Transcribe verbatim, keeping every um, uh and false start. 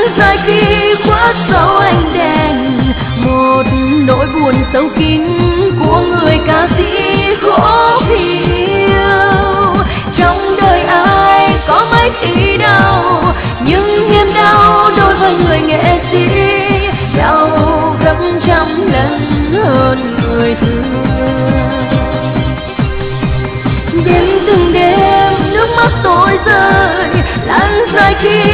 dài khi khuất sau ánh đèn, một nỗi buồn sâu kín của người ca sĩ khổ phiêu. Trong đời ai có mấy khi đau, nhưng niềm đau đối với người nghệ sĩ đau gấp trăm lần hơn người thương. Đêm từng đêm nước mắt tôi rơi, lan dài khi